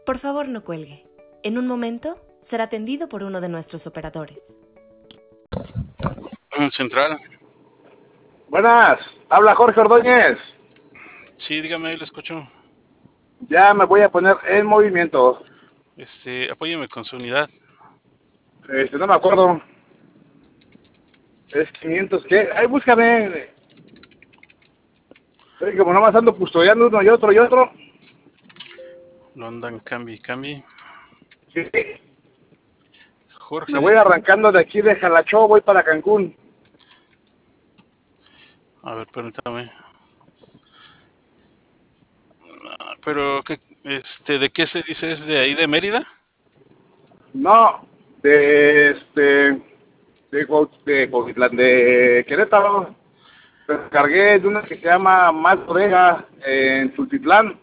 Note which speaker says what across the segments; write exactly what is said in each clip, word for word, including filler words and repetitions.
Speaker 1: Por favor, no cuelgue. En un momento será atendido por uno de nuestros operadores.
Speaker 2: Central.
Speaker 3: Buenas, habla Jorge Ordóñez.
Speaker 2: Sí, dígame, le escucho.
Speaker 3: Ya me voy a poner en movimiento.
Speaker 2: Este, apóyeme con su unidad.
Speaker 3: Este, no me acuerdo. Es quinientos, ¿qué? Ay, búscame. Ay, como nomás ando custodiando uno y otro y otro.
Speaker 2: Lo andan cambi, cambi.
Speaker 3: Sí.
Speaker 2: Jorge.
Speaker 3: Me voy arrancando de aquí de Jalachó, voy para Cancún.
Speaker 2: A ver, permítame. Pero, ¿qué, este, ¿de qué se dice? ¿Es de ahí de Mérida?
Speaker 3: No, de este, de, Cuau- de, Cuautitlán, de Querétaro. Me cargué de una que se llama Más Bodega en Tultitlán.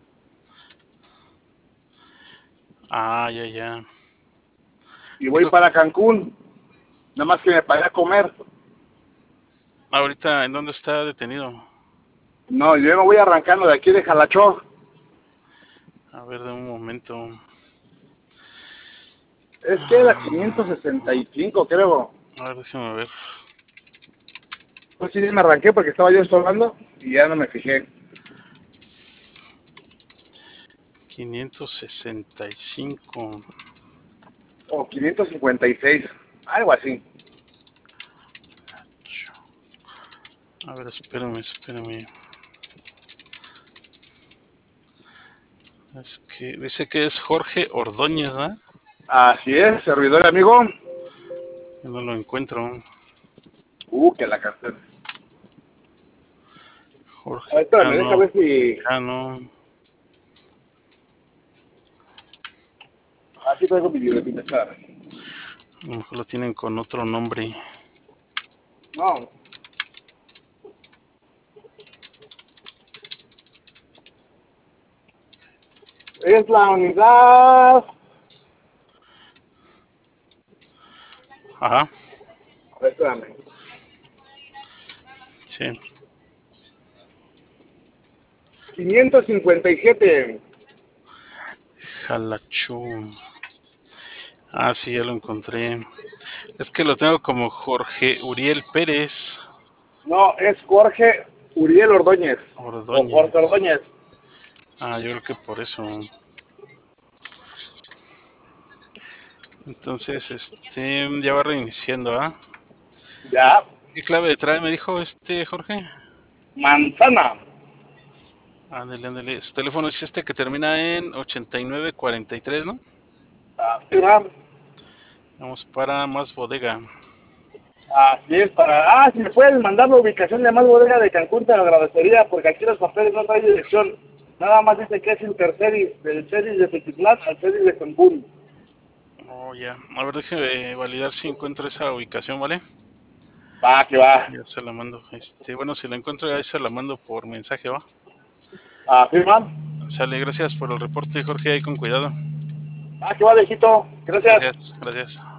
Speaker 2: Ah, ya, ya.
Speaker 3: Y voy
Speaker 2: Dijo,
Speaker 3: para Cancún. Nada más que me paré a comer.
Speaker 2: ahorita, ¿en dónde está detenido?
Speaker 3: No, yo me voy arrancando de aquí de Jalachó.
Speaker 2: A ver, de un momento.
Speaker 3: Es que era quinientos sesenta y cinco, creo.
Speaker 2: A ver, déjame ver.
Speaker 3: Pues sí, me arranqué porque estaba yo hablando y ya no me fijé.
Speaker 2: quinientos sesenta y cinco.
Speaker 3: O quinientos cincuenta y seis, algo así.
Speaker 2: A ver, espérame, espérame. Es que dice que es Jorge Ordóñez, ¿verdad?
Speaker 3: Así es, servidor amigo.
Speaker 2: Yo no lo encuentro.
Speaker 3: Uh, que la cartera. A
Speaker 2: Jorge
Speaker 3: ver, espérame, deja
Speaker 2: Cano.
Speaker 3: ver si...
Speaker 2: Cano.
Speaker 3: Aquí traigo mi libretita, espérame.
Speaker 2: A lo mejor lo tienen con otro nombre.
Speaker 3: No. Es la unidad...
Speaker 2: Ajá.
Speaker 3: A ver, espérame.
Speaker 2: Sí.
Speaker 3: quinientos cincuenta y siete.
Speaker 2: Jalachú. Ah, sí, ya lo encontré. Es que lo tengo como Jorge Uriel Pérez
Speaker 3: No, es Jorge Uriel Ordóñez. O Jorge
Speaker 2: Ordóñez.
Speaker 3: Ordóñez.
Speaker 2: Ah, yo creo que por eso. Entonces, este, ya va reiniciando, ¿ah?
Speaker 3: Ya.
Speaker 2: ¿Qué clave trae? Me dijo este Jorge.
Speaker 3: Manzana.
Speaker 2: Ándale, ándale. Su teléfono es este que termina en ochenta y nueve cuarenta y tres, ¿no?
Speaker 3: Así va.
Speaker 2: Vamos para Más Bodega.
Speaker 3: Así es, para... Ah, si me puedes mandar la ubicación de Más Bodega de Cancún, te lo agradecería, porque aquí los papeles no traen dirección. Nada más dice que es Interceris, del Ceris de Tequitlán al Ceris de Cancún.
Speaker 2: Oh, ya. A ver, déjeme validar si encuentro esa ubicación, ¿vale?
Speaker 3: Va, que va.
Speaker 2: Ya se la mando. Este, bueno, si la encuentro, ya se la mando por mensaje, ¿va?
Speaker 3: Así va.
Speaker 2: Sale, gracias por el reporte, Jorge, ahí con cuidado.
Speaker 3: Va, que va, viejito. Gracias.
Speaker 2: Gracias, gracias.